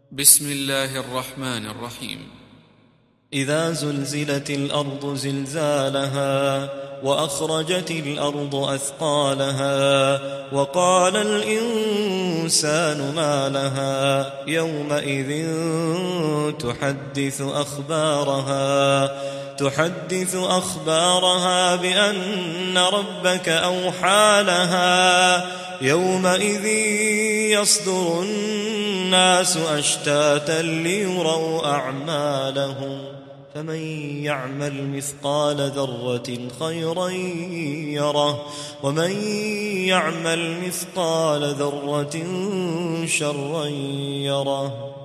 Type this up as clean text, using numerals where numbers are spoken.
بسم الله الرحمن الرحيم. إذا زلزلت الأرض زلزالها وأخرجت الأرض أثقالها وقال الإنسان ما لها يومئذ تحدث أخبارها بأن ربك أوحى لها يومئذ يصدر الناس أشتاتا ليروا أعمالهم فمن يعمل مثقال ذرة خيرا يره ومن يعمل مثقال ذرة شرا يره.